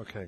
Okay.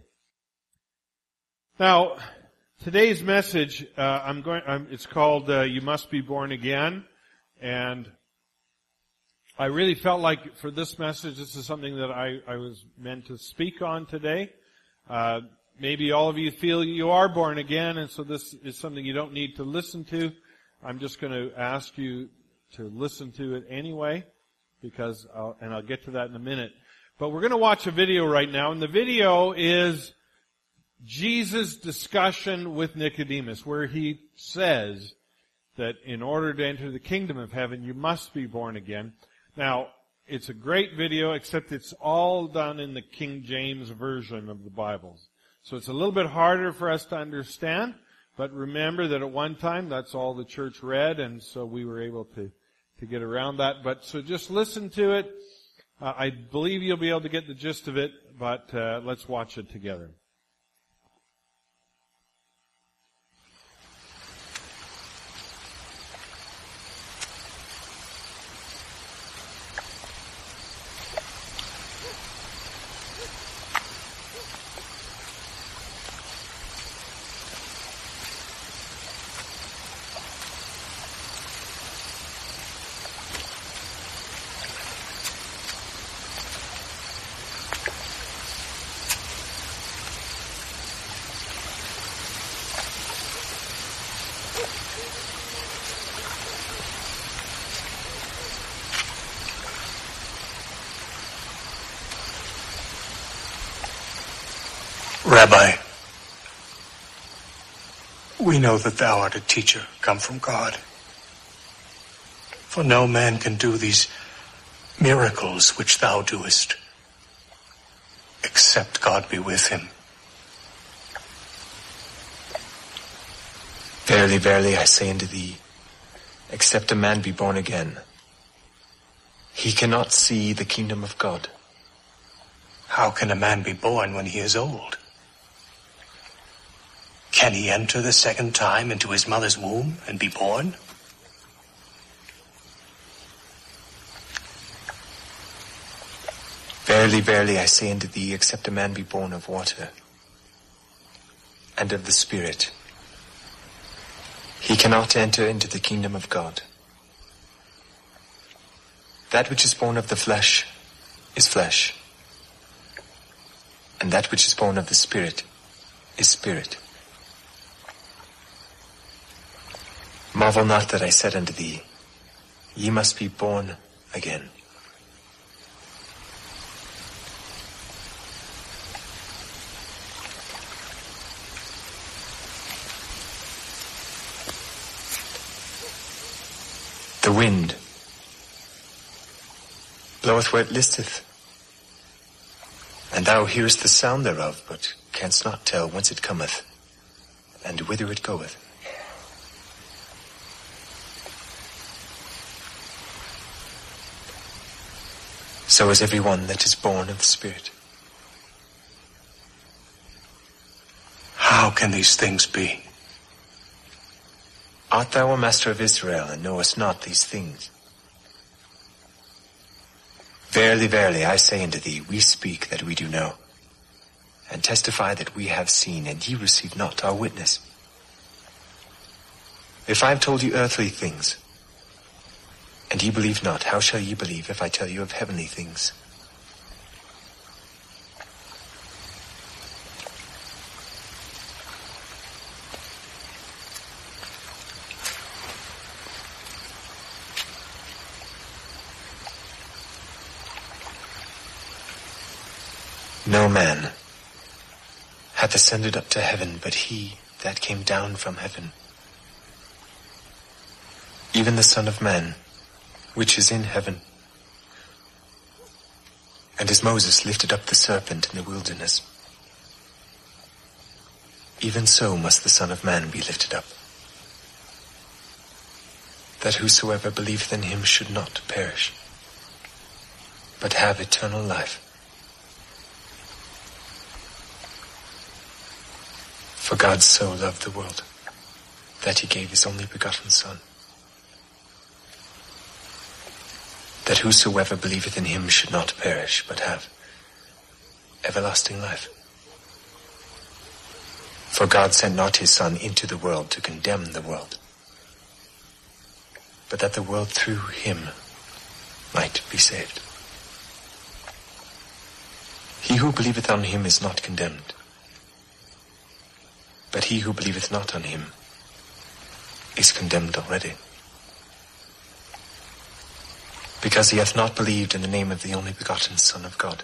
Now, today's message, it's called You Must Be Born Again. And I really felt like for this message, this is something that I was meant to speak on today. Maybe all of you feel you are born again, and so this is something you don't need to listen to. I'm just going to ask you to listen to it anyway, because I'll get to that in a minute. But we're going to watch a video right now, and the video is Jesus' discussion with Nicodemus, where he says that in order to enter the kingdom of heaven, you must be born again. Now, it's a great video, except it's all done in the King James Version of the Bibles. So it's a little bit harder for us to understand, but remember that at one time, that's all the church read, and so we were able to get around that. But so just listen to it. I believe you'll be able to get the gist of it, but let's watch it together. Rabbi, we know that thou art a teacher come from God. For no man can do these miracles which thou doest, except God be with him. Verily, verily, I say unto thee, except a man be born again, he cannot see the kingdom of God. How can a man be born when he is old? Can he enter the second time into his mother's womb and be born? Verily, verily, I say unto thee, except a man be born of water and of the Spirit, he cannot enter into the kingdom of God. That which is born of the flesh is flesh, and that which is born of the Spirit is spirit. Marvel not that I said unto thee, ye must be born again. The wind bloweth where it listeth, and thou hearest the sound thereof, but canst not tell whence it cometh, and whither it goeth. So is every one that is born of the Spirit. How can these things be? Art thou a master of Israel, and knowest not these things? Verily, verily, I say unto thee, we speak that we do know, and testify that we have seen, and ye receive not our witness. If I have told you earthly things, and ye believe not, how shall ye believe if I tell you of heavenly things? No man hath ascended up to heaven, but he that came down from heaven, even the Son of Man, which is in heaven. And as Moses lifted up the serpent in the wilderness, even so must the Son of Man be lifted up, that whosoever believeth in him should not perish, but have eternal life. For God so loved the world, that he gave his only begotten Son, that whosoever believeth in him should not perish, but have everlasting life. For God sent not his Son into the world to condemn the world, but that the world through him might be saved. He who believeth on him is not condemned, but he who believeth not on him is condemned already, because he hath not believed in the name of the only begotten Son of God.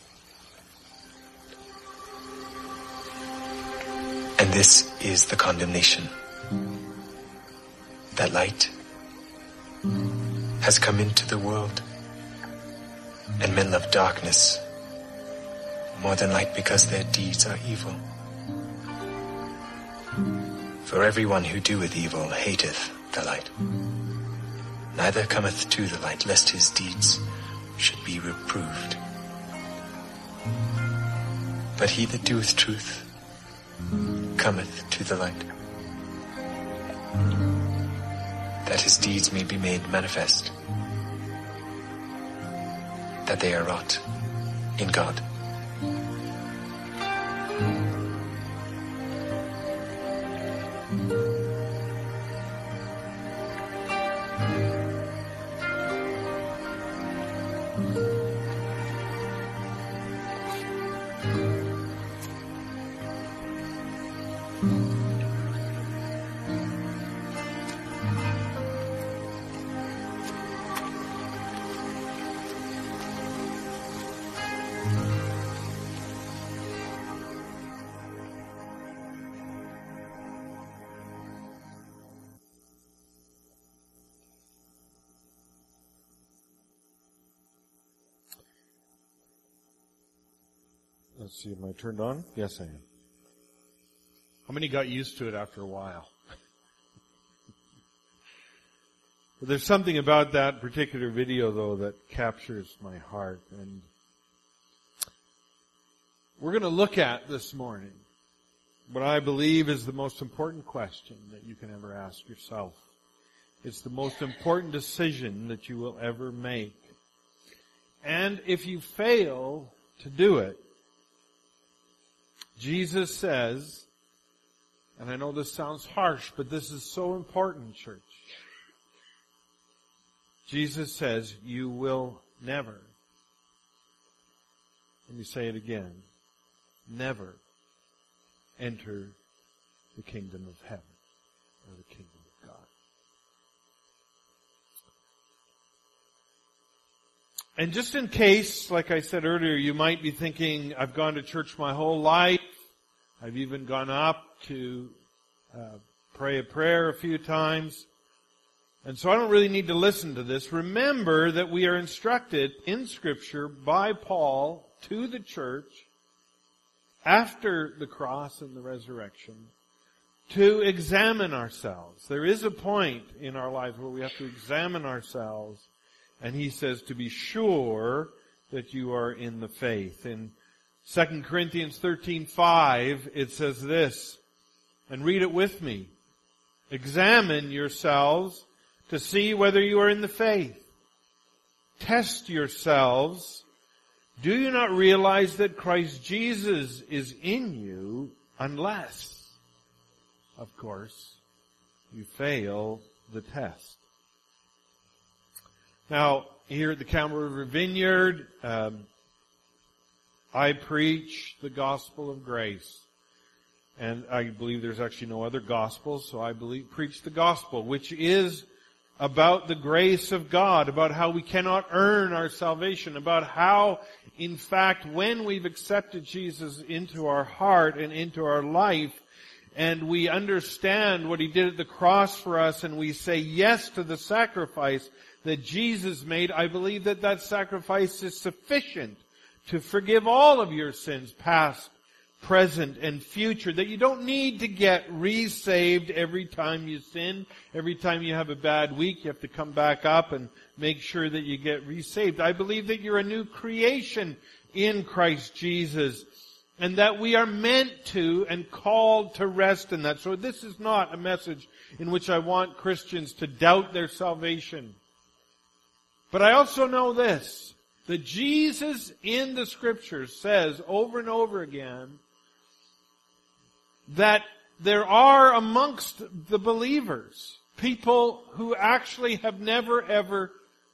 And this is the condemnation, that light has come into the world, and men love darkness more than light, because their deeds are evil. For everyone who doeth evil hateth the light, neither cometh to the light, lest his deeds should be reproved. But he that doeth truth cometh to the light, that his deeds may be made manifest, that they are wrought in God. Let's see, am I turned on? Yes, I am. How many got used to it after a while? But there's something about that particular video, though, that captures my heart. And we're going to look at this morning what I believe is the most important question that you can ever ask yourself. It's the most important decision that you will ever make. And if you fail to do it, Jesus says, and I know this sounds harsh, but this is so important, church. Jesus says, you will never, let me say it again, never enter the kingdom of heaven or the kingdom of God. And just in case, like I said earlier, you might be thinking, I've gone to church my whole life. I've even gone up to pray a prayer a few times. And so I don't really need to listen to this. Remember that we are instructed in Scripture by Paul to the church after the cross and the resurrection to examine ourselves. There is a point in our lives where we have to examine ourselves. And he says to be sure that you are in the faith. In 2 Corinthians 13:5, it says this, and read it with me. Examine yourselves to see whether you are in the faith. Test yourselves. Do you not realize that Christ Jesus is in you, unless, of course, you fail the test? Now, here at the Campbell River Vineyard, I preach the gospel of grace. And I believe there's actually no other gospel, so I preach the gospel, which is about the grace of God, about how we cannot earn our salvation, about how, in fact, when we've accepted Jesus into our heart and into our life, and we understand what He did at the cross for us, and we say yes to the sacrifice that Jesus made, I believe that that sacrifice is sufficient to forgive all of your sins, past, present, and future, that you don't need to get re-saved every time you sin. Every time you have a bad week, you have to come back up and make sure that you get re-saved. I believe that you're a new creation in Christ Jesus, and that we are meant to and called to rest in that. So this is not a message in which I want Christians to doubt their salvation. But I also know this, that Jesus in the Scriptures says over and over again that there are amongst the believers people who actually have never ever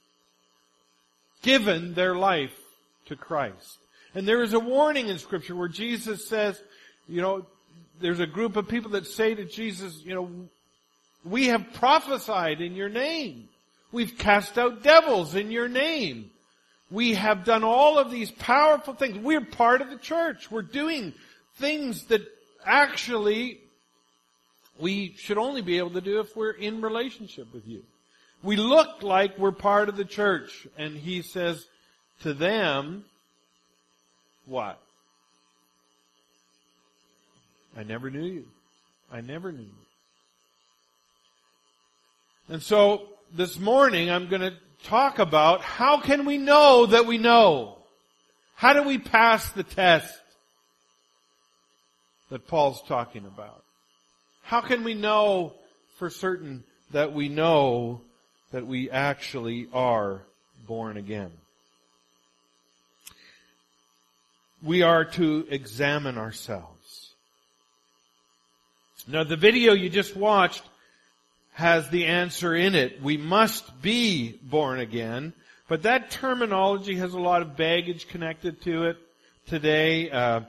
given their life to Christ. And there is a warning in Scripture where Jesus says, there's a group of people that say to Jesus, we have prophesied in your name. We've cast out devils in your name. We have done all of these powerful things. We're part of the church. We're doing things that actually we should only be able to do if we're in relationship with you. We look like we're part of the church. And he says to them, what? I never knew you. I never knew you. And so this morning I'm going to talk about how can we know that we know? How do we pass the test that Paul's talking about? How can we know for certain that we know that we actually are born again? We are to examine ourselves. Now, the video you just watched has the answer in it. We must be born again. But that terminology has a lot of baggage connected to it today.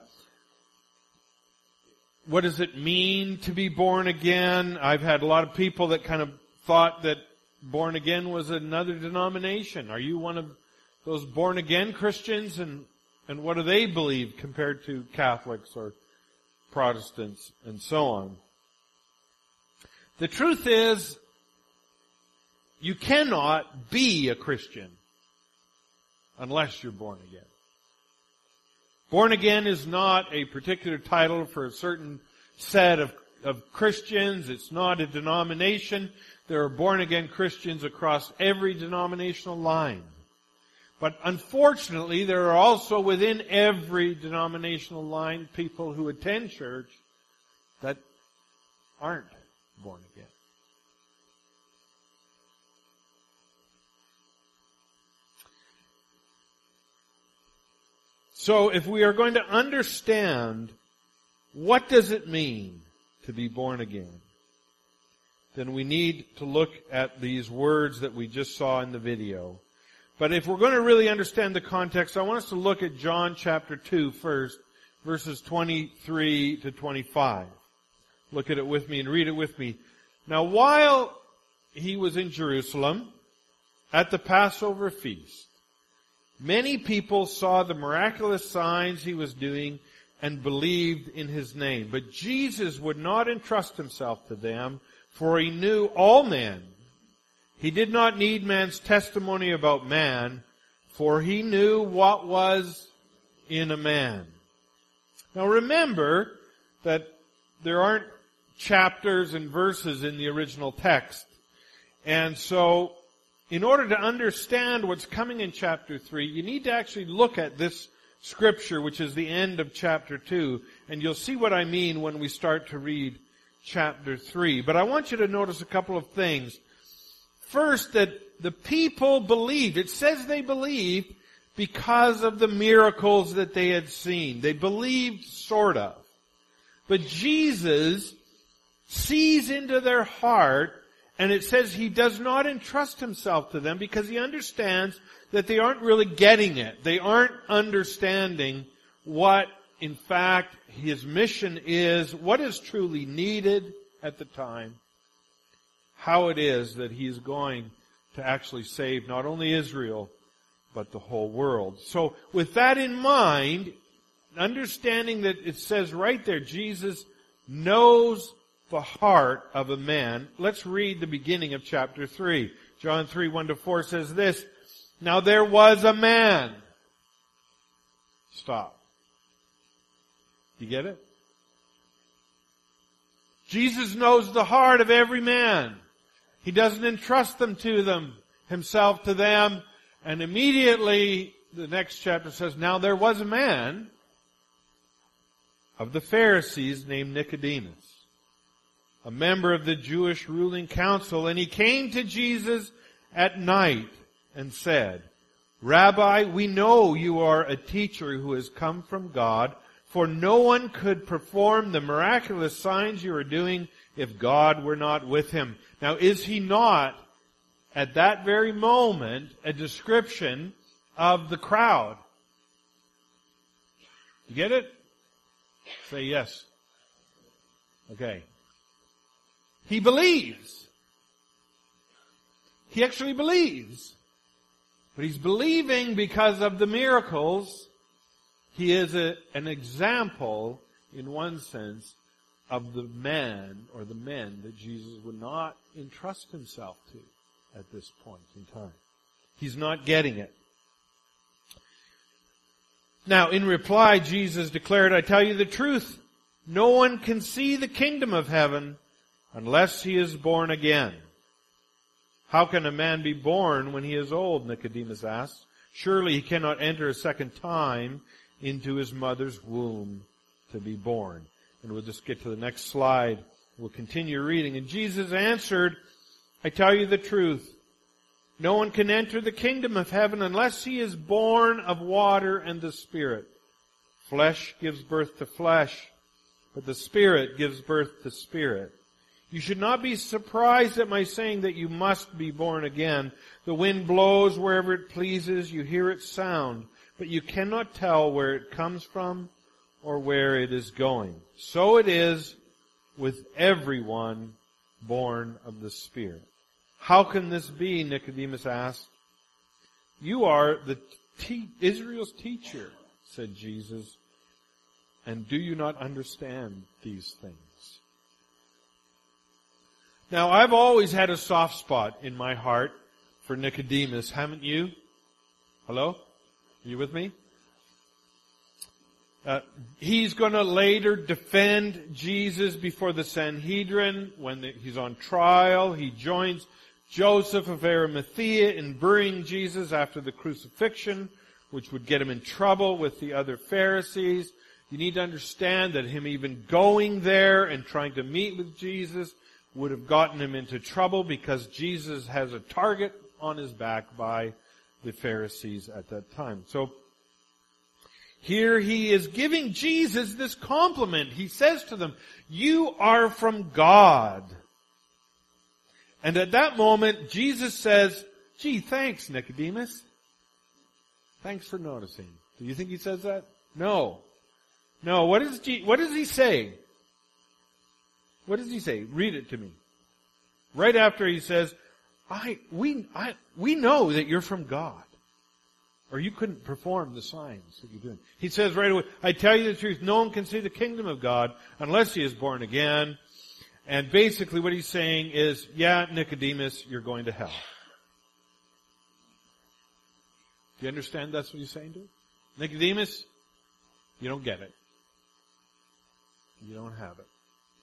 What does it mean to be born again? I've had a lot of people that kind of thought that born again was another denomination. Are you one of those born again Christians? And what do they believe compared to Catholics or Protestants and so on? The truth is, you cannot be a Christian unless you're born again. Born again is not a particular title for a certain set of Christians. It's not a denomination. There are born again Christians across every denominational line. But unfortunately, there are also within every denominational line people who attend church that aren't born again. So if we are going to understand what does it mean to be born again, then we need to look at these words that we just saw in the video. But if we're going to really understand the context, I want us to look at John chapter 2 first, verses 23 to 25. Look at it with me and read it with me. Now, while he was in Jerusalem at the Passover feast, many people saw the miraculous signs he was doing and believed in his name. But Jesus would not entrust himself to them, for he knew all men. He did not need man's testimony about man, for he knew what was in a man. Now remember that there aren't chapters and verses in the original text. And so, in order to understand what's coming in chapter 3, you need to actually look at this scripture, which is the end of chapter 2, and you'll see what I mean when we start to read chapter 3. But I want you to notice a couple of things. First, that the people believed. It says they believed because of the miracles that they had seen. They believed, sort of. But Jesus sees into their heart, and it says he does not entrust himself to them because he understands that they aren't really getting it. They aren't understanding what, in fact, his mission is, what is truly needed at the time, how it is that he is going to actually save not only Israel, but the whole world. So with that in mind, understanding that it says right there, Jesus knows the heart of a man. Let's read the beginning of chapter 3. John 3, 1-4 says this, Now there was a man. Stop. You get it? Jesus knows the heart of every man. He doesn't entrust himself to them. And immediately, the next chapter says, Now there was a man of the Pharisees named Nicodemus, a member of the Jewish ruling council, and he came to Jesus at night and said, Rabbi, we know you are a teacher who has come from God, For no one could perform the miraculous signs you are doing if God were not with him. Now, is he not, at that very moment, a description of the crowd? You get it? Say yes. Okay. He believes. He actually believes. But he's believing because of the miracles. He is an example, in one sense, of the man or the men that Jesus would not entrust himself to at this point in time. He's not getting it. Now, in reply, Jesus declared, I tell you the truth, no one can see the kingdom of heaven unless he is born again. How can a man be born when he is old? Nicodemus asked. Surely he cannot enter a second time into his mother's womb to be born. And we'll just get to the next slide. We'll continue reading. And Jesus answered, I tell you the truth. No one can enter the kingdom of heaven unless he is born of water and the Spirit. Flesh gives birth to flesh, but the Spirit gives birth to spirit. You should not be surprised at my saying that you must be born again. The wind blows wherever it pleases. You hear its sound, but you cannot tell where it comes from or where it is going. So it is with everyone born of the Spirit. How can this be? Nicodemus asked. You are Israel's teacher, said Jesus, and do you not understand these things? Now, I've always had a soft spot in my heart for Nicodemus, haven't you? Hello? Are you with me? He's going to later defend Jesus before the Sanhedrin when he's on trial. He joins Joseph of Arimathea in burying Jesus after the crucifixion, which would get him in trouble with the other Pharisees. You need to understand that him even going there and trying to meet with Jesus would have gotten him into trouble because Jesus has a target on his back by the Pharisees at that time. So here he is giving Jesus this compliment. He says to them, you are from God. And at that moment, Jesus says, gee, thanks, Nicodemus. Thanks for noticing. Do you think he says that? No. No, what does he say? What does he say? Read it to me. Right after he says, we know that you're from God. Or you couldn't perform the signs that you're doing. He says right away, I tell you the truth, no one can see the kingdom of God unless he is born again. And basically what he's saying is, yeah, Nicodemus, you're going to hell. Do you understand that's what he's saying to him? Nicodemus, you don't get it. You don't have it.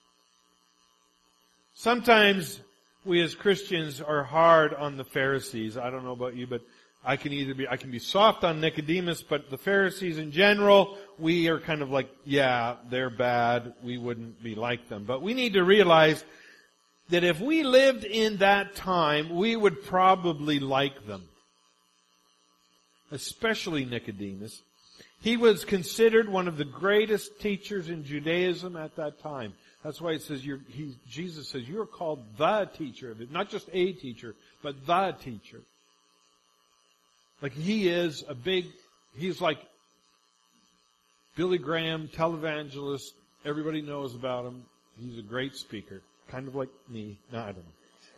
Sometimes we as Christians are hard on the Pharisees. I don't know about you, but I can be soft on Nicodemus, but the Pharisees in general, we are kind of like, yeah, they're bad. We wouldn't be like them. But we need to realize that if we lived in that time, we would probably like them. Especially Nicodemus. He was considered one of the greatest teachers in Judaism at that time. That's why it says Jesus says you're called the teacher of it. Not just a teacher, but the teacher. Like he's like Billy Graham, televangelist. Everybody knows about him. He's a great speaker. Kind of like me. No, I don't know.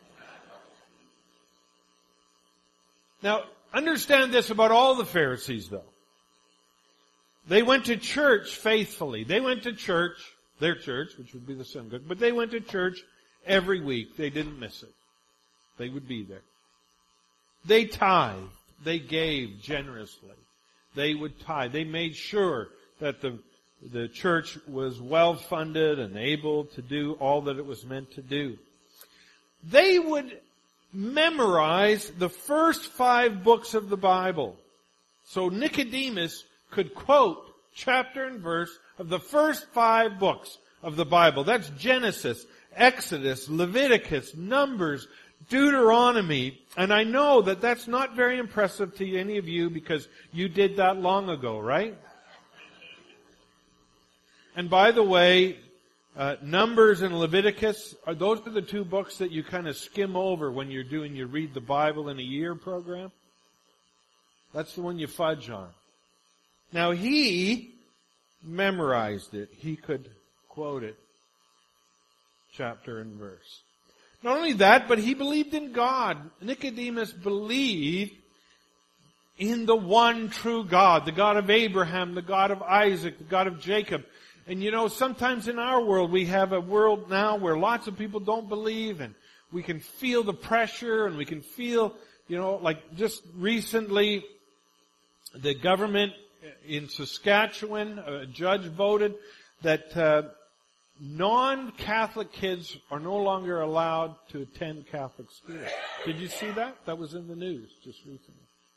Now, understand this about all the Pharisees, though. They went to church faithfully. They went to church, their church, which would be the synagogue, but they went to church every week. They didn't miss it. They would be there. They tithed. They gave generously. They would tithe. They made sure that the church was well funded and able to do all that it was meant to do. They would memorize the first 5 books of the Bible. So Nicodemus could quote chapter and verse of the first 5 books of the Bible. That's Genesis, Exodus, Leviticus, Numbers, Deuteronomy. And I know that that's not very impressive to any of you because you did that long ago, right? And by the way, Numbers and Leviticus, those are the two books that you kind of skim over when you're doing your Read the Bible in a Year program. That's the one you fudge on. Now he memorized it. He could quote it, chapter and verse. Not only that, but he believed in God. Nicodemus believed in the one true God, the God of Abraham, the God of Isaac, the God of Jacob. And you know, sometimes in our world, we have a world now where lots of people don't believe, and we can feel the pressure, and we can feel, you know, like just recently, the government in Saskatchewan, a judge voted that non-Catholic kids are no longer allowed to attend Catholic school. Did you see that? That was in the news just recently.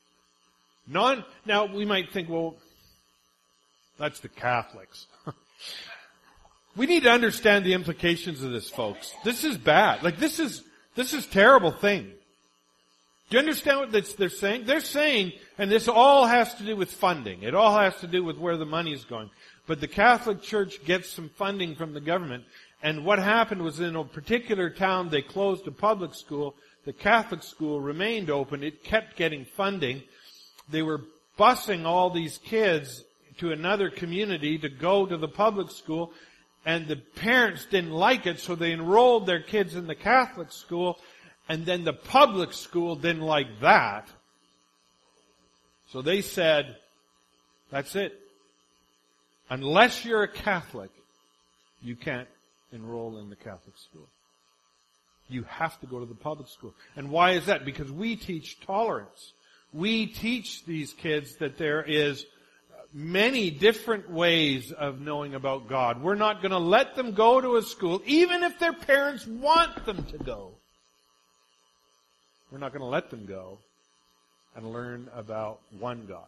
Now we might think, well, that's the Catholics. We need to understand the implications of this, folks. This is bad. Like this is terrible thing. Do you understand what they're saying? They're saying, and this all has to do with funding. It all has to do with where the money is going. But the Catholic Church gets some funding from the government. And what happened was in a particular town, they closed a public school. The Catholic school remained open. It kept getting funding. They were busing all these kids to another community to go to the public school. And the parents didn't like it, so they enrolled their kids in the Catholic school. And then the public school didn't like that. So they said, that's it. Unless you're a Catholic, you can't enroll in the Catholic school. You have to go to the public school. And why is that? Because we teach tolerance. We teach these kids that there is many different ways of knowing about God. We're not going to let them go to a school, even if their parents want them to go. We're not going to let them go and learn about one God.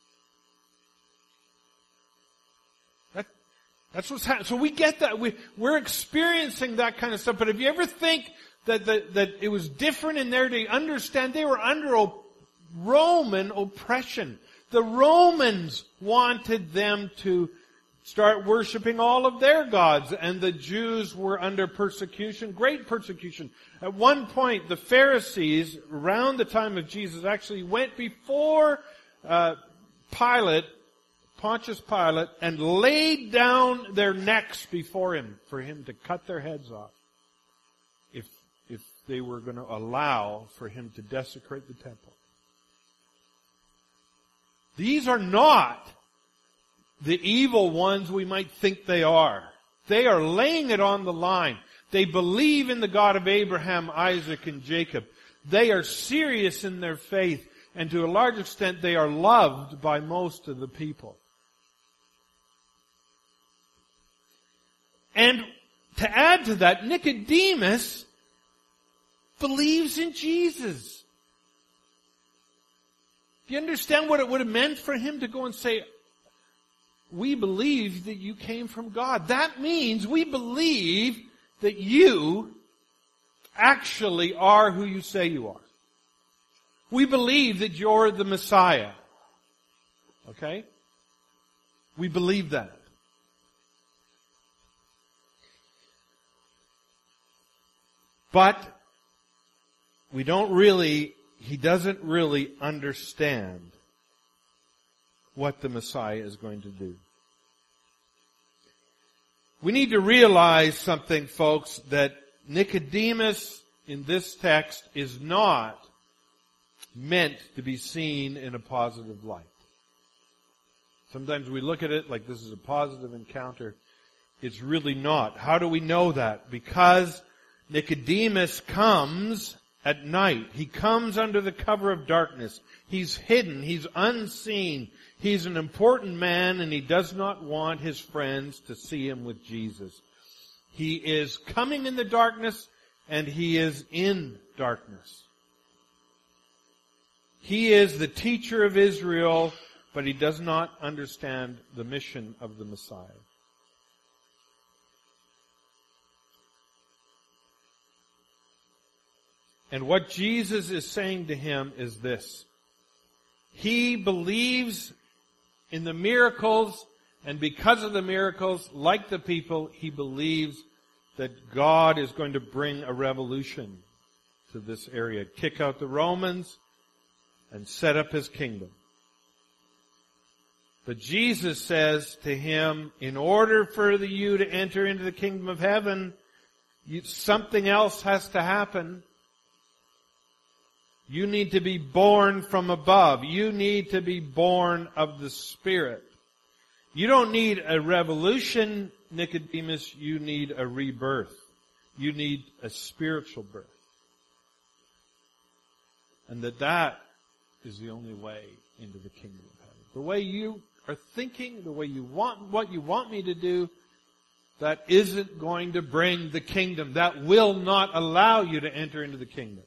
That's what's happening. So we get that. We're experiencing that kind of stuff. But if you ever think that it was different in their day, understand they were under Roman oppression. The Romans wanted them to start worshiping all of their gods, and the Jews were under persecution, great persecution. At one point, the Pharisees, around the time of Jesus, actually went before Pontius Pilate, and laid down their necks before him for him to cut their heads off if they were going to allow for him to desecrate the temple. These are not the evil ones we might think they are. They are laying it on the line. They believe in the God of Abraham, Isaac, and Jacob. They are serious in their faith, and to a large extent they are loved by most of the people. And to add to that, Nicodemus believes in Jesus. Do you understand what it would have meant for him to go and say, we believe that you came from God? That means we believe that you actually are who you say you are. We believe that you're the Messiah. Okay? We believe that. But he doesn't really understand what the Messiah is going to do. We need to realize something, folks, that Nicodemus in this text is not meant to be seen in a positive light. Sometimes we look at it like this is a positive encounter. It's really not. How do we know that? Because Nicodemus comes at night. He comes under the cover of darkness. He's hidden. He's unseen. He's an important man, and he does not want his friends to see him with Jesus. He is coming in the darkness, and he is in darkness. He is the teacher of Israel, but he does not understand the mission of the Messiah. And what Jesus is saying to him is this. He believes in the miracles And because of the miracles, like the people, he believes that God is going to bring a revolution to this area. Kick out the Romans and set up his kingdom. But Jesus says to him, in order for you to enter into the kingdom of heaven, something else has to happen. You need to be born from above. You need to be born of the Spirit. You don't need a revolution, Nicodemus. You need a rebirth. You need a spiritual birth. And that is the only way into the kingdom of heaven. The way you are thinking, the way you want, what you want me to do, that isn't going to bring the kingdom. That will not allow you to enter into the kingdom.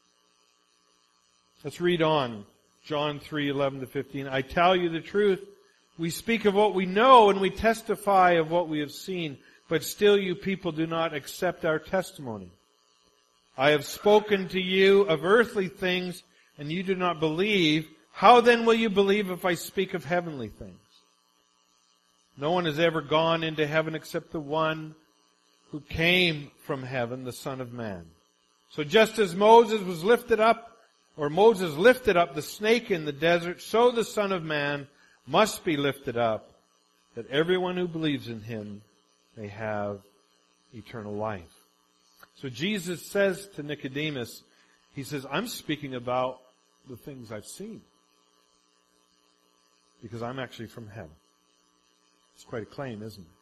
Let's read on. John 3:11-15. I tell you the truth. We speak of what we know and we testify of what we have seen. But still you people do not accept our testimony. I have spoken to you of earthly things and you do not believe. How then will you believe if I speak of heavenly things? No one has ever gone into heaven except the one who came from heaven, the Son of Man. So just as Moses lifted up the snake in the desert, so the Son of Man must be lifted up, that everyone who believes in him may have eternal life. So Jesus says to Nicodemus, he says, I'm speaking about the things I've seen. Because I'm actually from heaven. It's quite a claim, isn't it?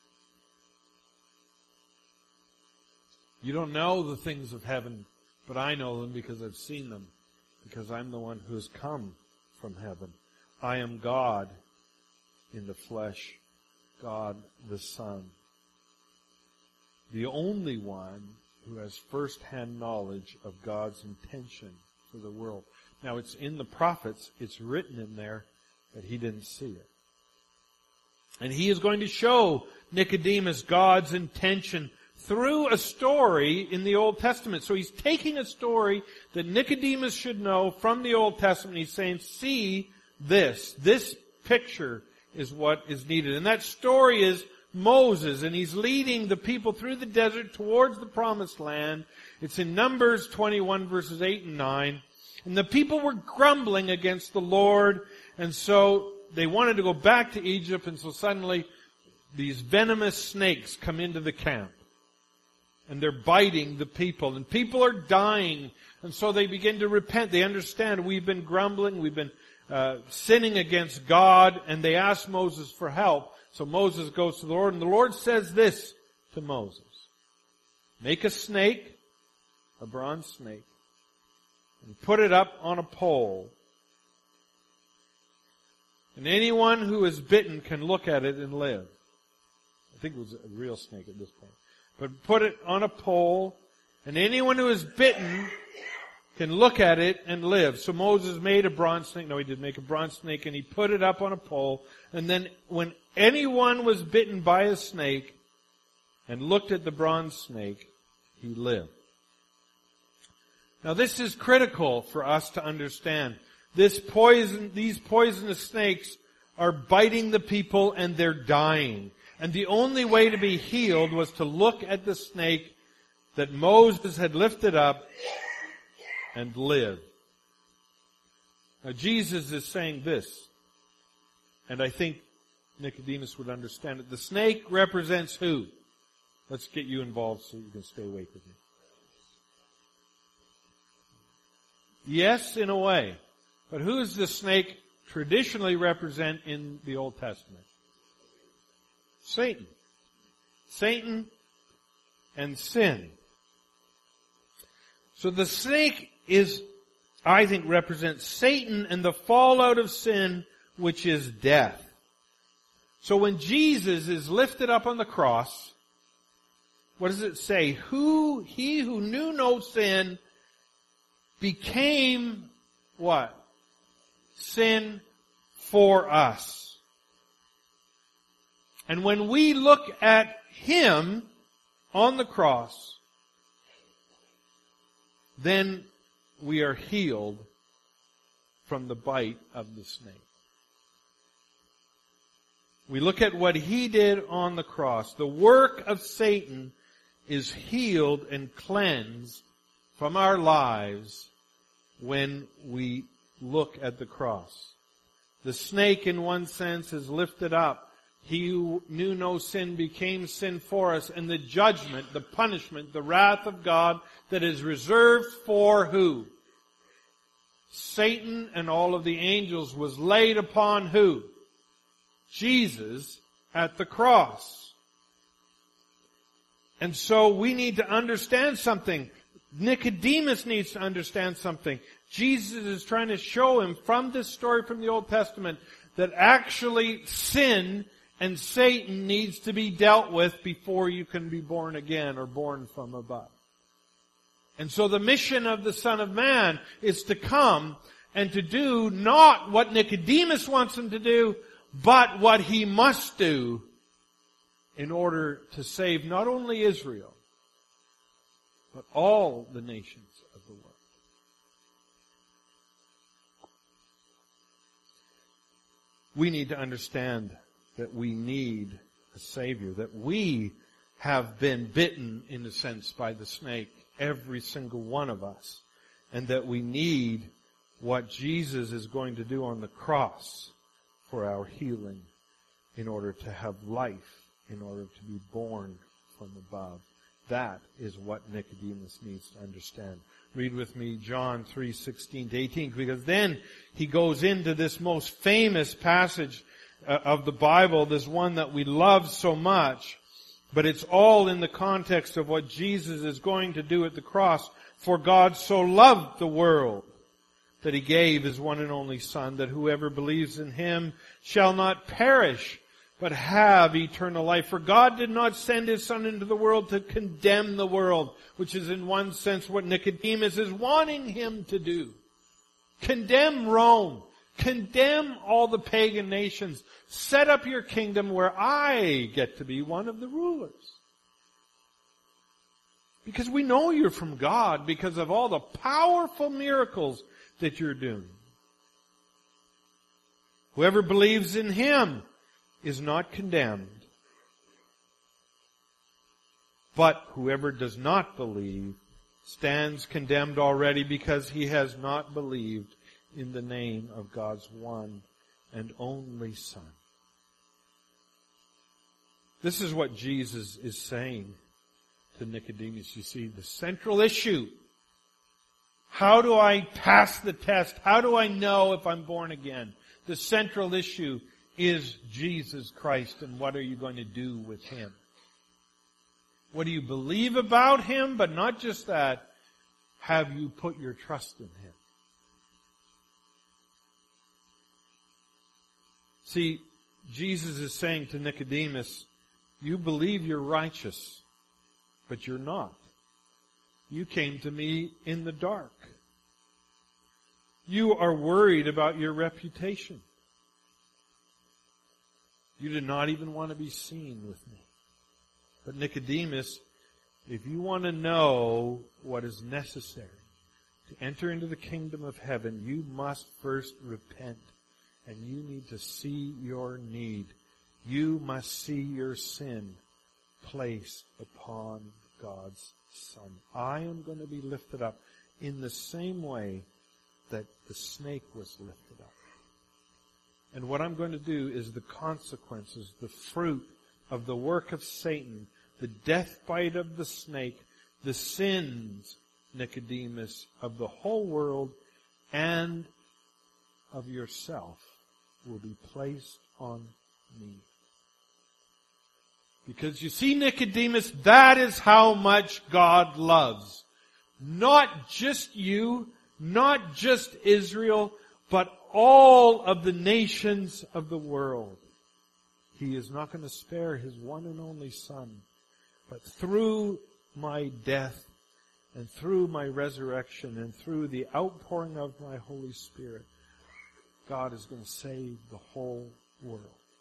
You don't know the things of heaven, but I know them because I've seen them. Because I'm the one who has come from heaven. I am God in the flesh, God the Son. The only one who has first-hand knowledge of God's intention for the world. Now it's in the prophets, it's written in there that he didn't see it. And he is going to show Nicodemus God's intention through a story in the Old Testament. So he's taking a story that Nicodemus should know from the Old Testament. He's saying, see this. This picture is what is needed. And that story is Moses, and he's leading the people through the desert towards the promised land. It's in Numbers 21 verses 8 and 9. And the people were grumbling against the Lord, and so they wanted to go back to Egypt, and so suddenly these venomous snakes come into the camp. And they're biting the people, and people are dying. And so they begin to repent. They understand we've been grumbling, we've been sinning against God, and they ask Moses for help. So Moses goes to the Lord, and the Lord says this to Moses. Make a snake, a bronze snake, and put it up on a pole. And anyone who is bitten can look at it and live. I think it was a real snake at this point. But put it on a pole, and anyone who is bitten can look at it and live. So Moses made a bronze snake. No, he didn't make a bronze snake, and he put it up on a pole. And then when anyone was bitten by a snake and looked at the bronze snake, he lived. Now this is critical for us to understand. These poisonous snakes are biting the people and they're dying. And the only way to be healed was to look at the snake that Moses had lifted up and live. Now Jesus is saying this, and I think Nicodemus would understand it. The snake represents who? Let's get you involved so you can stay awake with me. Yes, in a way. But who does the snake traditionally represent in the Old Testament? Satan. Satan and sin. So the snake I think, represents Satan and the fallout of sin, which is death. So when Jesus is lifted up on the cross, what does it say? He who knew no sin became what? Sin for us. And when we look at Him on the cross, then we are healed from the bite of the snake. We look at what He did on the cross. The work of Satan is healed and cleansed from our lives when we look at the cross. The snake, in one sense, is lifted up. He who knew no sin became sin for us, and the judgment, the punishment, the wrath of God that is reserved for who? Satan and all of the angels was laid upon who? Jesus at the cross. And so we need to understand something. Nicodemus needs to understand something. Jesus is trying to show him from this story from the Old Testament that actually sin and Satan needs to be dealt with before you can be born again or born from above. And so the mission of the Son of Man is to come and to do not what Nicodemus wants him to do, but what he must do in order to save not only Israel, but all the nations of the world. We need to understand that we need a Savior, that we have been bitten, in a sense, by the snake, every single one of us, and that we need what Jesus is going to do on the cross for our healing in order to have life, in order to be born from above. That is what Nicodemus needs to understand. Read with me John 3:16-18, because then he goes into this most famous passage of the Bible, this one that we love so much, but it's all in the context of what Jesus is going to do at the cross. For God so loved the world that He gave His one and only Son, that whoever believes in Him shall not perish, but have eternal life. For God did not send His Son into the world to condemn the world, which is in one sense what Nicodemus is wanting him to do. Condemn Rome. Condemn all the pagan nations. Set up your kingdom where I get to be one of the rulers. Because we know you're from God because of all the powerful miracles that you're doing. Whoever believes in Him is not condemned. But whoever does not believe stands condemned already because he has not believed in the name of God's one and only Son. This is what Jesus is saying to Nicodemus. You see, the central issue. How do I pass the test? How do I know if I'm born again? The central issue is Jesus Christ, and what are you going to do with Him? What do you believe about Him? But not just that, have you put your trust in Him? See, Jesus is saying to Nicodemus, you believe you're righteous, but you're not. You came to me in the dark. You are worried about your reputation. You did not even want to be seen with me. But Nicodemus, if you want to know what is necessary to enter into the kingdom of heaven, you must first repent. And you need to see your need. You must see your sin placed upon God's Son. I am going to be lifted up in the same way that the snake was lifted up. And what I'm going to do is the consequences, the fruit of the work of Satan, the death bite of the snake, the sins, Nicodemus, of the whole world and of yourself will be placed on me. Because you see, Nicodemus, that is how much God loves. Not just you, not just Israel, but all of the nations of the world. He is not going to spare His one and only Son. But through my death and through my resurrection and through the outpouring of my Holy Spirit, God is going to save the whole world.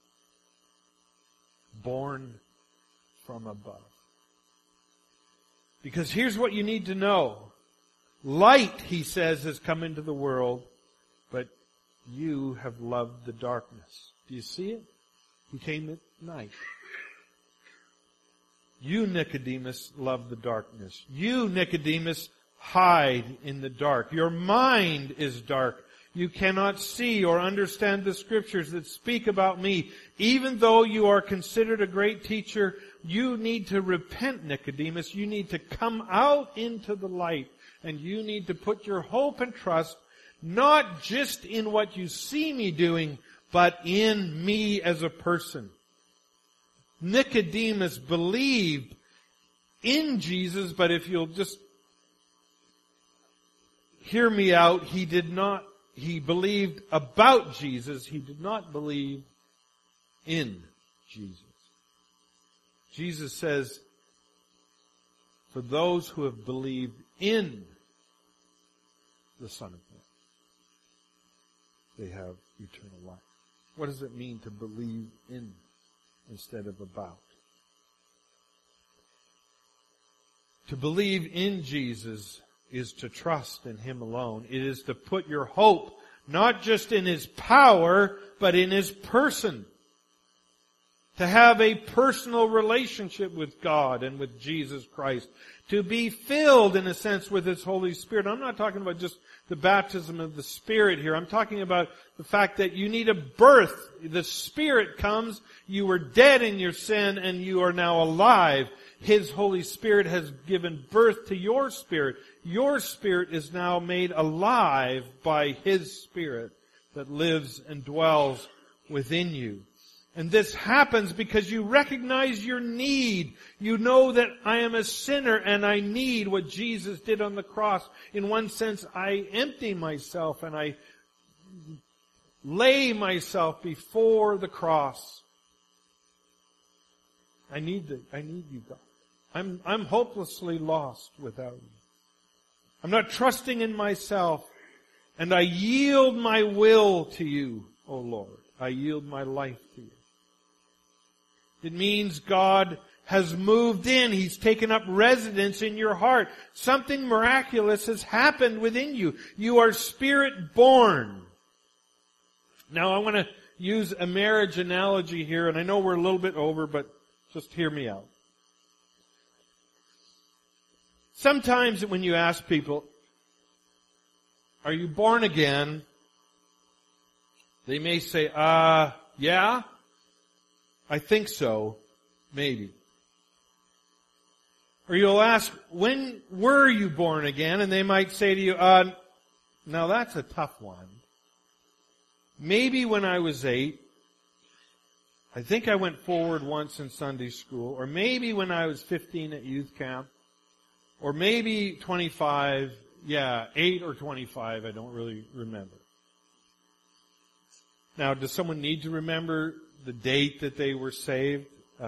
Born from above. Because here's what you need to know. Light, He says, has come into the world, but you have loved the darkness. Do you see it? He came at night. You, Nicodemus, love the darkness. You, Nicodemus, hide in the dark. Your mind is dark. You cannot see or understand the scriptures that speak about me. Even though you are considered a great teacher, you need to repent, Nicodemus. You need to come out into the light. And you need to put your hope and trust not just in what you see me doing, but in me as a person. Nicodemus believed in Jesus, but if you'll just hear me out, he believed about Jesus. He did not believe in Jesus. Jesus says, for those who have believed in the Son of Man, they have eternal life. What does it mean to believe in instead of about? To believe in Jesus is to trust in Him alone. It is to put your hope not just in His power, but in His person. To have a personal relationship with God and with Jesus Christ. To be filled, in a sense, with His Holy Spirit. I'm not talking about just the baptism of the Spirit here. I'm talking about the fact that you need a birth. The Spirit comes, you were dead in your sin, and you are now alive. His Holy Spirit has given birth to your spirit. Your spirit is now made alive by His Spirit that lives and dwells within you. And this happens because you recognize your need. You know that I am a sinner and I need what Jesus did on the cross. In one sense, I empty myself and I lay myself before the cross. I need you, God. I'm hopelessly lost without you. I'm not trusting in myself, and I yield my will to you, O Lord. I yield my life to you. It means God has moved in. He's taken up residence in your heart. Something miraculous has happened within you. You are Spirit born. Now I want to use a marriage analogy here, and I know we're a little bit over, but just hear me out. Sometimes when you ask people, are you born again? They may say, yeah, I think so, maybe. Or you'll ask, when were you born again? And they might say to you, now that's a tough one. Maybe when I was 8. I think I went forward once in Sunday school. Or maybe when I was 15 at youth camp. Or maybe 25, 8 or 25, I don't really remember. Now, does someone need to remember the date that they were saved?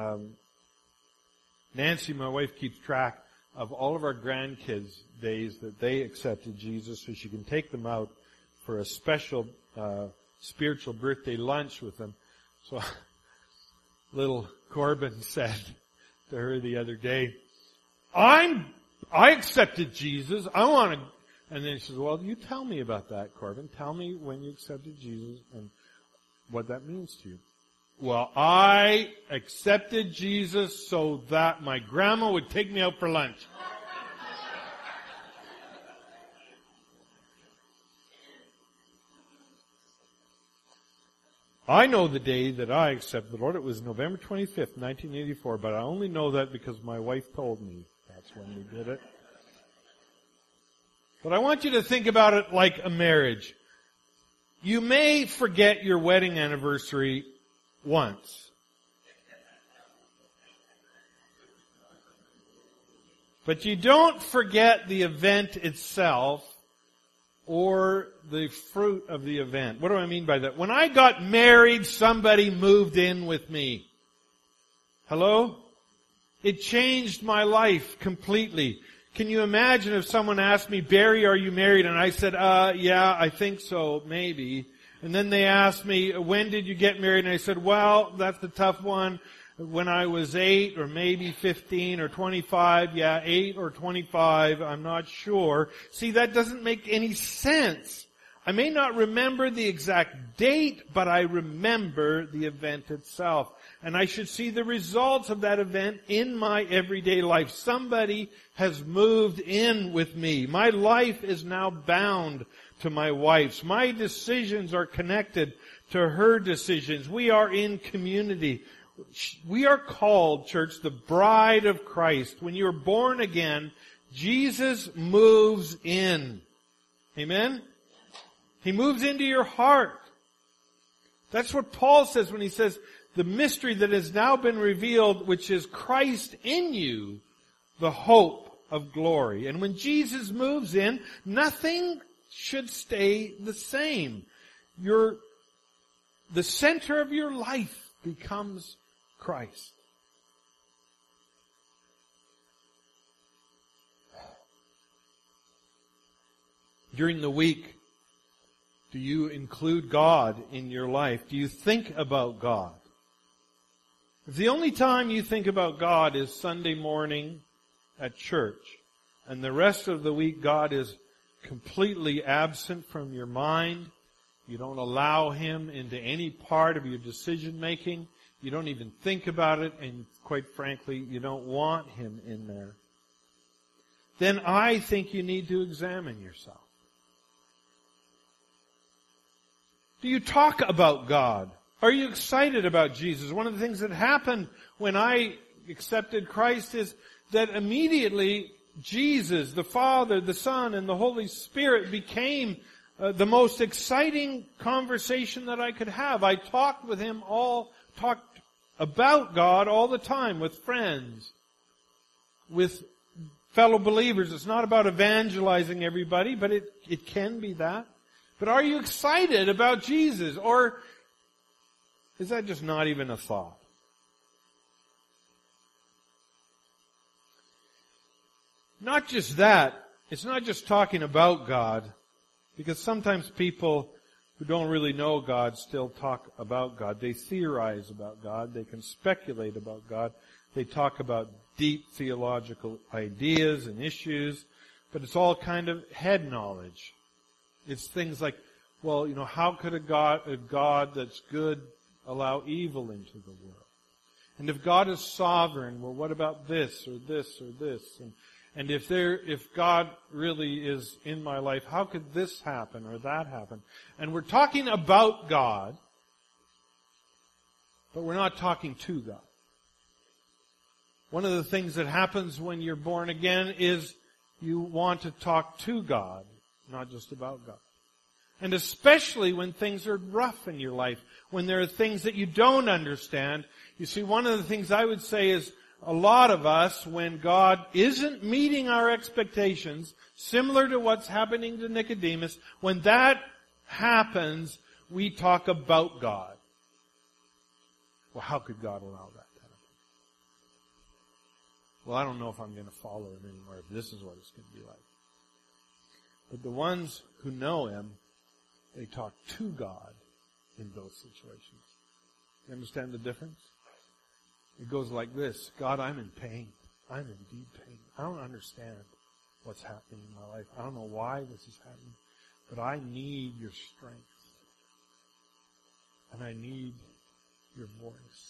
Nancy, my wife, keeps track of all of our grandkids' days that they accepted Jesus so she can take them out for a special spiritual birthday lunch with them. So little Corbin said to her the other day, I accepted Jesus. I want to. And then she says, well, you tell me about that, Corbin. Tell me when you accepted Jesus and what that means to you. Well, I accepted Jesus so that my grandma would take me out for lunch. I know the day that I accepted the Lord. It was November 25th, 1984, but I only know that because my wife told me that's when we did it. But I want you to think about it like a marriage. You may forget your wedding anniversary once. But you don't forget the event itself or the fruit of the event. What do I mean by that? When I got married, somebody moved in with me. Hello? It changed my life completely. Can you imagine if someone asked me, Barry, are you married? And I said, yeah, I think so, maybe. And then they asked me, when did you get married? And I said, well, that's the tough one. When I was 8 or maybe 15 or 25. Yeah, 8 or 25. I'm not sure. See, that doesn't make any sense. I may not remember the exact date, but I remember the event itself. And I should see the results of that event in my everyday life. Somebody has moved in with me. My life is now bound to my wife's. My decisions are connected to her decisions. We are in community. We are called, church, the bride of Christ. When you're born again, Jesus moves in. Amen? He moves into your heart. That's what Paul says when he says, the mystery that has now been revealed, which is Christ in you, the hope of glory. And when Jesus moves in, nothing should stay the same. The center of your life becomes Christ. During the week, do you include God in your life? Do you think about God? If the only time you think about God is Sunday morning at church, and the rest of the week God is completely absent from your mind, you don't allow Him into any part of your decision making, you don't even think about it, and quite frankly, you don't want Him in there, then I think you need to examine yourself. Do you talk about God? Are you excited about Jesus? One of the things that happened when I accepted Christ is that immediately Jesus, the Father, the Son, and the Holy Spirit became the most exciting conversation that I could have. I talked about God all the time with friends, with fellow believers. It's not about evangelizing everybody, but it can be that. But are you excited about Jesus? Or is that just not even a thought? Not just that. It's not just talking about God. Because sometimes people who don't really know God still talk about God. They theorize about God. They can speculate about God. They talk about deep theological ideas and issues. But it's all kind of head knowledge. It's things like, well, how could a God that's good allow evil into the world? And if God is sovereign, well, what about this or this or this? And if God really is in my life, how could this happen or that happen? And we're talking about God, but we're not talking to God. One of the things that happens when you're born again is you want to talk to God, not just about God. And especially when things are rough in your life, when there are things that you don't understand. You see, one of the things I would say is a lot of us, when God isn't meeting our expectations, similar to what's happening to Nicodemus, when that happens, we talk about God. Well, how could God allow that to happen? Well, I don't know if I'm going to follow Him anymore, if this is what it's going to be like. But the ones who know Him, they talk to God in those situations. You understand the difference? It goes like this. God, I'm in pain. I'm in deep pain. I don't understand what's happening in my life. I don't know why this is happening. But I need your strength. And I need your voice.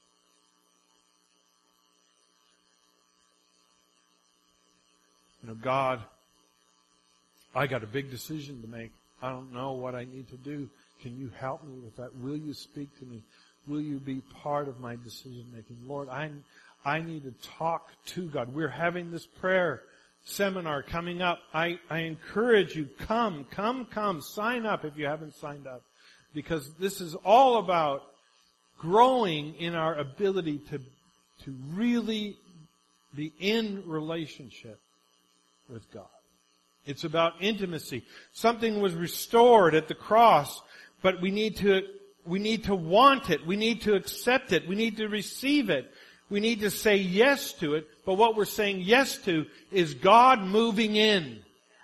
God, I got a big decision to make. I don't know what I need to do. Can you help me with that? Will you speak to me? Will you be part of my decision making? Lord, I need to talk to God. We're having this prayer seminar coming up. I encourage you, come. Sign up if you haven't signed up. Because this is all about growing in our ability to really be in relationship with God. It's about intimacy. Something was restored at the cross, but we need to want it. We need to accept it. We need to receive it. We need to say yes to it. But what we're saying yes to is God moving in.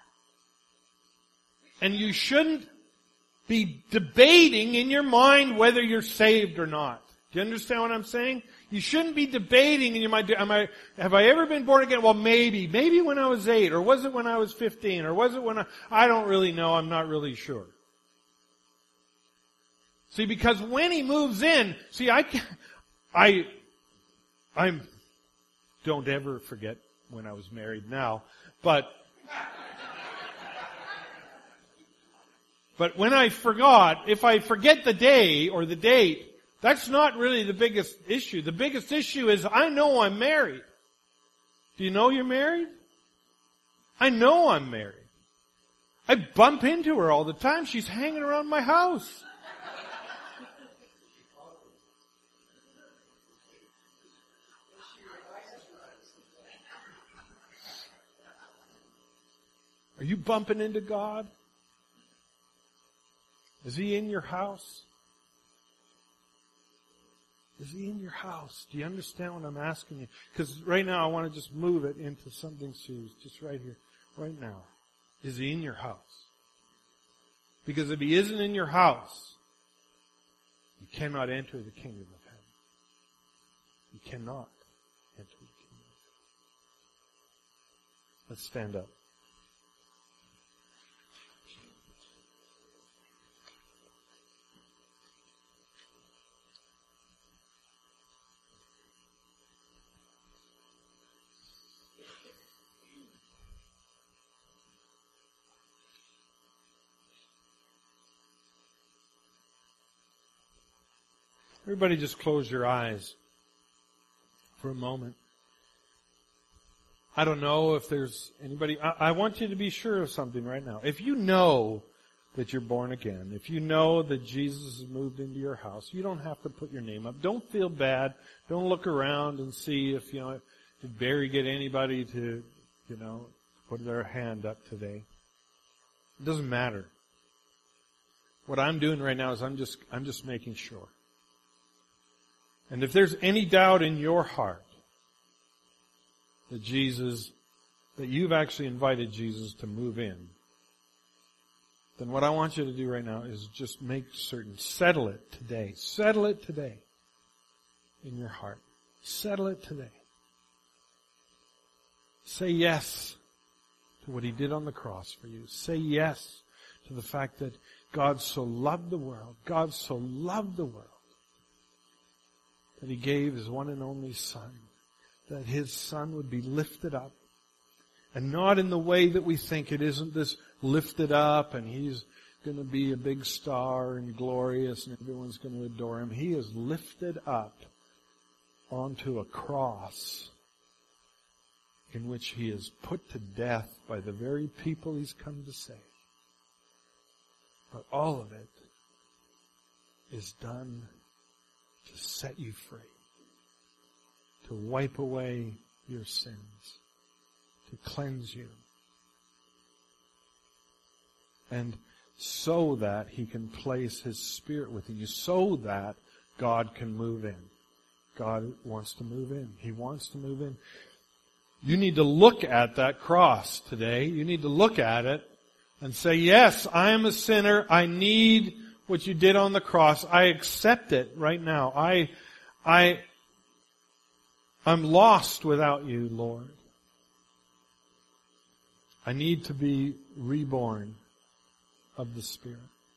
And you shouldn't be debating in your mind whether you're saved or not. Do you understand what I'm saying? You shouldn't be debating in your mind, have I ever been born again? Well, maybe when I was 8, or was it when I was 15, or was it when I don't really know, I'm not really sure. See, because when He moves in, I don't ever forget when I was married now, but when I forgot, if I forget the day or the date, that's not really the biggest issue. The biggest issue is I know I'm married. Do you know you're married? I know I'm married. I bump into her all the time. She's hanging around my house. Are you bumping into God? Is He in your house? Is He in your house? Do you understand what I'm asking you? Because right now I want to just move it into something serious, just right here, right now. Is He in your house? Because if He isn't in your house, you cannot enter the kingdom of heaven. You cannot enter the kingdom of heaven. Let's stand up. Everybody just close your eyes for a moment. I don't know if there's anybody. I want you to be sure of something right now. If you know that you're born again, if you know that Jesus has moved into your house, you don't have to put your name up. Don't feel bad. Don't look around and see if, did Barry get anybody to, put their hand up today. It doesn't matter. What I'm doing right now is I'm just making sure. And if there's any doubt in your heart that you've actually invited Jesus to move in, then what I want you to do right now is just make certain, settle it today. Settle it today in your heart. Settle it today. Say yes to what He did on the cross for you. Say yes to the fact that God so loved the world. God so loved the world that He gave His one and only Son, that His Son would be lifted up, and not in the way that we think. It isn't this lifted up and He's going to be a big star and glorious and everyone's going to adore Him. He is lifted up onto a cross in which He is put to death by the very people He's come to save. But all of it is done to set you free, to wipe away your sins, to cleanse you, and so that He can place His Spirit within you, so that God can move in. God wants to move in. He wants to move in. You need to look at that cross today. You need to look at it and say, yes, I am a sinner. I need what you did on the cross. I accept it right now. I'm lost without you, Lord. I need to be reborn of the Spirit.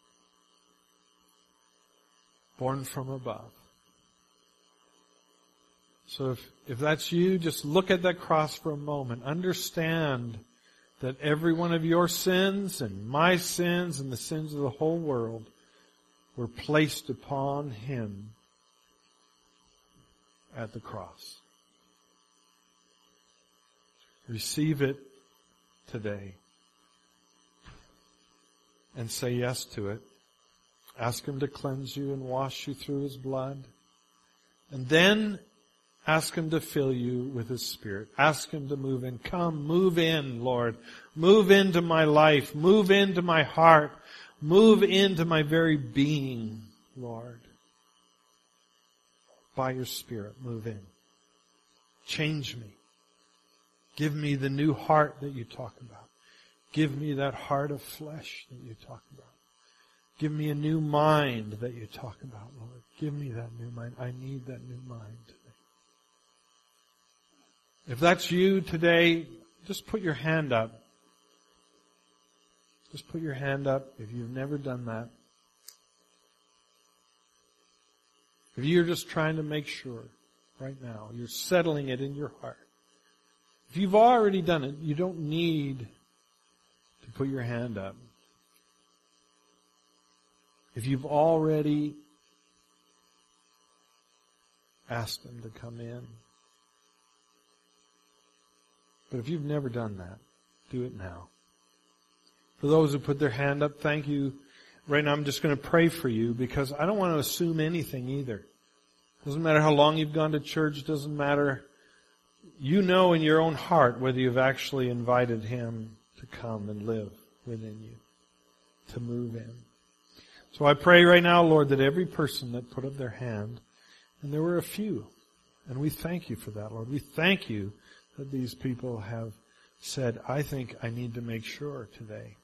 Born from above. So if that's you, just look at that cross for a moment. Understand that every one of your sins and my sins and the sins of the whole world were placed upon Him at the cross. Receive it today and say yes to it. Ask Him to cleanse you and wash you through His blood. And then ask Him to fill you with His Spirit. Ask Him to move in. Come, move in, Lord. Move into my life. Move into my heart. Move into my very being, Lord. By your Spirit, move in. Change me. Give me the new heart that you talk about. Give me that heart of flesh that you talk about. Give me a new mind that you talk about, Lord. Give me that new mind. I need that new mind today. If that's you today, just put your hand up. Just put your hand up if you've never done that. If you're just trying to make sure right now, you're settling it in your heart. If you've already done it, you don't need to put your hand up. If you've already asked Him to come in. But if you've never done that, do it now. For those who put their hand up, thank you. Right now I'm just going to pray for you because I don't want to assume anything either. Doesn't matter how long you've gone to church, doesn't matter. You know in your own heart whether you've actually invited Him to come and live within you, to move in. So I pray right now, Lord, that every person that put up their hand, and there were a few, and we thank you for that, Lord. We thank you that these people have said, I think I need to make sure today.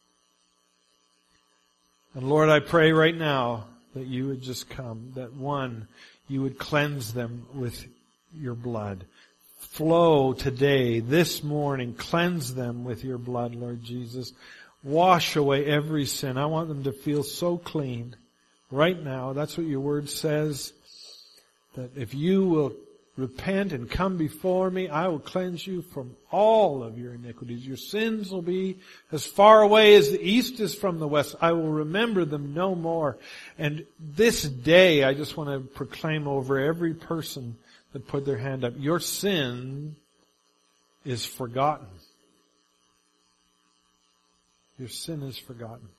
And Lord, I pray right now that you would just come, that one, you would cleanse them with your blood. Flow today, this morning, cleanse them with your blood, Lord Jesus. Wash away every sin. I want them to feel so clean right now. That's what your word says, that if you will repent and come before me, I will cleanse you from all of your iniquities. Your sins will be as far away as the east is from the west. I will remember them no more. And this day, I just want to proclaim over every person that put their hand up, your sin is forgotten. Your sin is forgotten.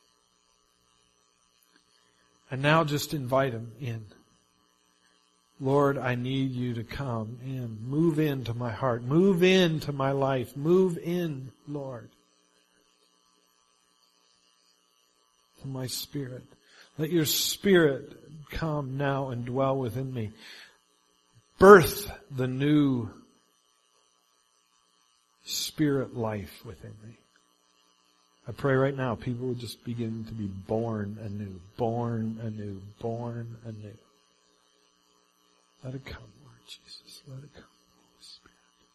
And now just invite Him in. Lord, I need you to come in. Move into my heart. Move into my life. Move in, Lord, to my spirit. Let your Spirit come now and dwell within me. Birth the new Spirit life within me. I pray right now people will just begin to be born anew, born anew, born anew. Let it come, Lord Jesus. Let it come, Holy Spirit.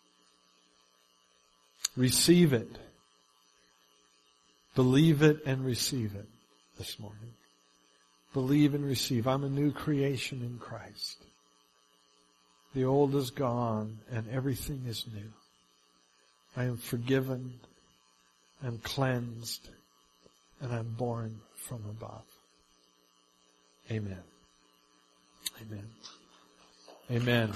Receive it. Believe it and receive it this morning. Believe and receive. I'm a new creation in Christ. The old is gone and everything is new. I am forgiven and cleansed and I'm born from above. Amen. Amen. Amen.